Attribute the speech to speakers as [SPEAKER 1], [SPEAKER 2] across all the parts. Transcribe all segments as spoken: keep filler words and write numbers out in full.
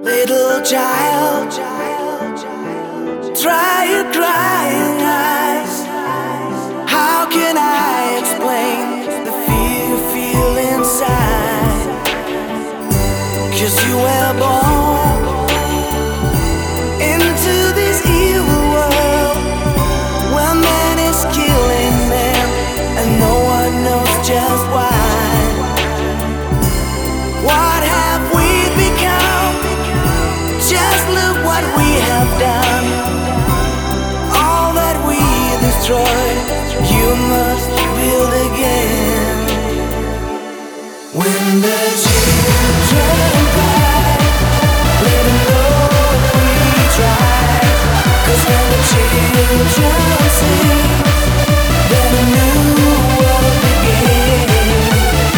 [SPEAKER 1] Little child, dry your crying eyes. How can I explain the fear you feel inside? 'Cause you were born into this evil world where man is killing man and no one knows just why. What have we become? Just look what we have done. All that we destroyed, you must build again. When the children cry, let them know we tried. 'Cause when the children sing, then a new world begins.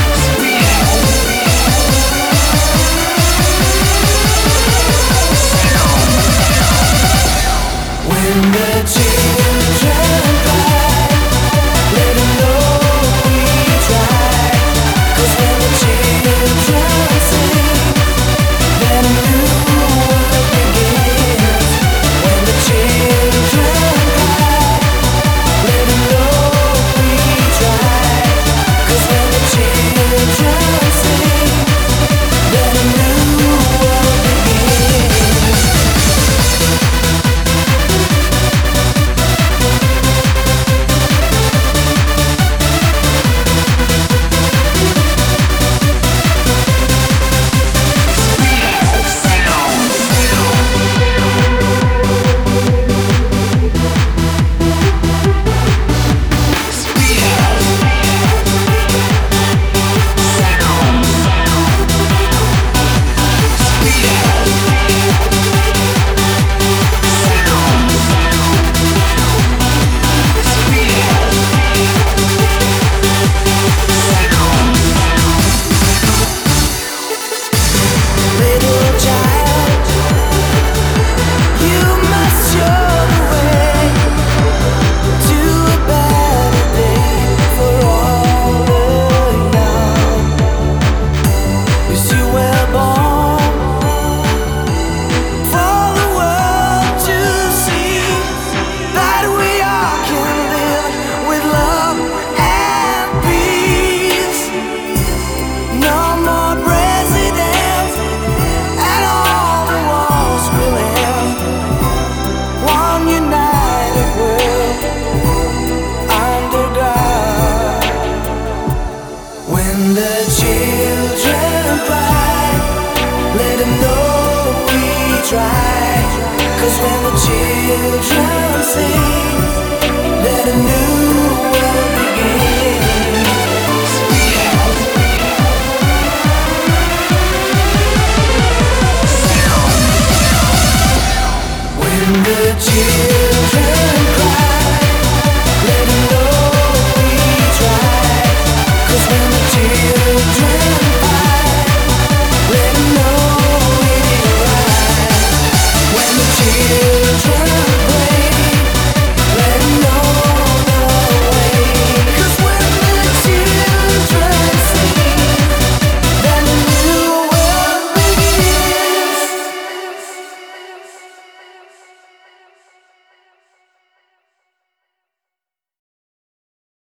[SPEAKER 1] When the children cry, let them know we tried. 'Cause when the children sing, then a new world begins. When the children cry, let them know we tried. 'Cause when the children sing, then a new world begins. When the children cry, let them know we tried. 'Cause when the children sing, let a new world begin.